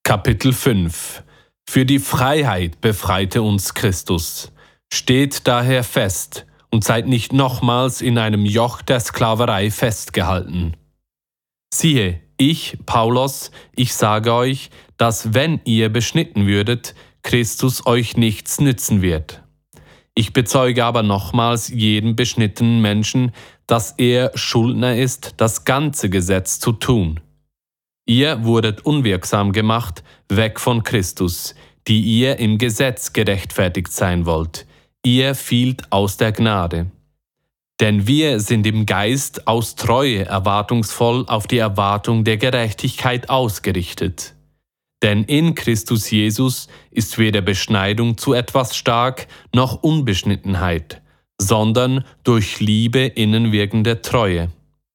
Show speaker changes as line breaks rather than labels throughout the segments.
Kapitel 5 Für die Freiheit befreite uns Christus. Steht daher fest und seid nicht nochmals in einem Joch der Sklaverei festgehalten. Siehe, ich, Paulus, ich sage euch, dass wenn ihr beschnitten würdet, Christus euch nichts nützen wird. Ich bezeuge aber nochmals jedem beschnittenen Menschen, dass er Schuldner ist, das ganze Gesetz zu tun. Ihr wurdet unwirksam gemacht, weg von Christus, die ihr im Gesetz gerechtfertigt sein wollt. Ihr fielt aus der Gnade. Denn wir sind im Geist aus Treue erwartungsvoll auf die Erwartung der Gerechtigkeit ausgerichtet. Denn in Christus Jesus ist weder Beschneidung zu etwas stark, noch Unbeschnittenheit, sondern durch Liebe innenwirkende Treue.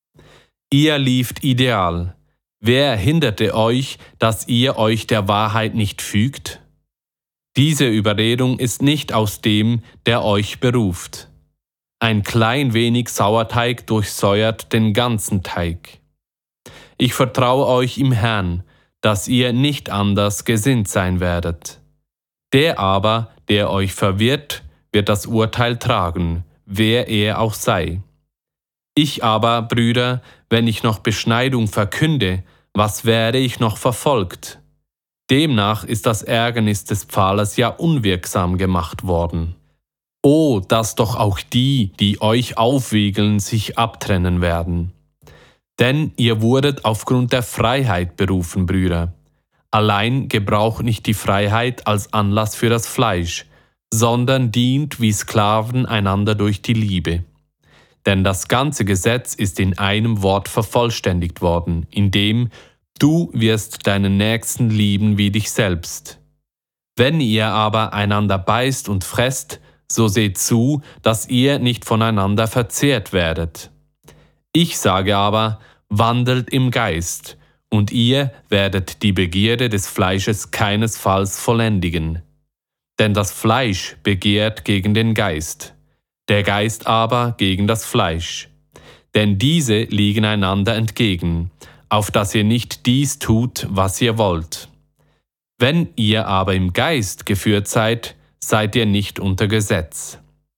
Ihr lieft ideal. Wer hinderte euch, dass ihr euch der Wahrheit nicht fügt? Diese Überredung ist nicht aus dem, der euch beruft. Ein klein wenig Sauerteig durchsäuert den ganzen Teig. Ich vertraue euch im Herrn, dass ihr nicht anders gesinnt sein werdet. Der aber, der euch verwirrt, wird das Urteil tragen, wer er auch sei. Ich aber, Brüder, wenn ich noch Beschneidung verkünde, was wäre ich noch verfolgt? Demnach ist das Ärgernis des Pfahlers ja unwirksam gemacht worden. O, dass doch auch die, die euch aufwiegeln, sich abtrennen werden. Denn ihr wurdet aufgrund der Freiheit berufen, Brüder. Allein gebraucht nicht die Freiheit als Anlass für das Fleisch, sondern dient wie Sklaven einander durch die Liebe. Denn das ganze Gesetz ist in einem Wort vervollständigt worden, indem du wirst deinen Nächsten lieben wie dich selbst. Wenn ihr aber einander beißt und fresst, so seht zu, dass ihr nicht voneinander verzehrt werdet. Ich sage aber, wandelt im Geist, und ihr werdet die Begierde des Fleisches keinesfalls vollendigen. Denn das Fleisch begehrt gegen den Geist, der Geist aber gegen das Fleisch. Denn diese liegen einander entgegen, auf dass ihr nicht dies tut, was ihr wollt. Wenn ihr aber im Geist geführt seid, seid ihr nicht unter Gesetz.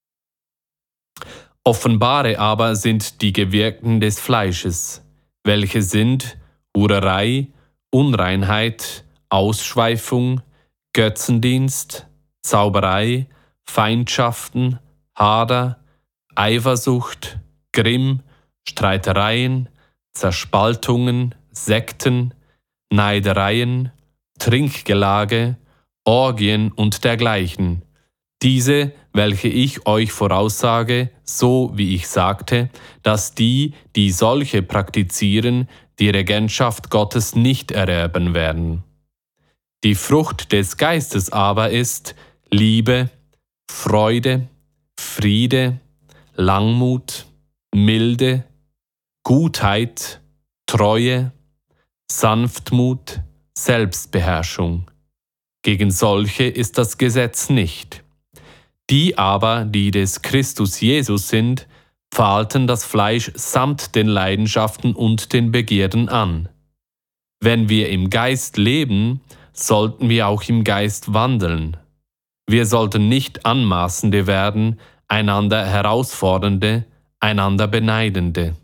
Offenbare aber sind die Gewirkten des Fleisches, welche sind Hurerei, Unreinheit, Ausschweifung, Götzendienst, Zauberei, Feindschaften, Hader, Eifersucht, Grimm, Streitereien, Zerspaltungen, Sekten, Neidereien, Trinkgelage, Orgien und dergleichen. Diese, welche ich euch voraussage, so wie ich sagte, dass die, die solche praktizieren, die Regentschaft Gottes nicht ererben werden. Die Frucht des Geistes aber ist Liebe, Freude, Friede, Langmut, Milde, Gutheit, Treue, Sanftmut, Selbstbeherrschung. Gegen solche ist das Gesetz nicht. Die aber, die des Christus Jesus sind, pfahlten das Fleisch samt den Leidenschaften und den Begierden an. Wenn wir im Geist leben, sollten wir auch im Geist wandeln. Wir sollten nicht Anmaßende werden, einander Herausfordernde, einander Beneidende.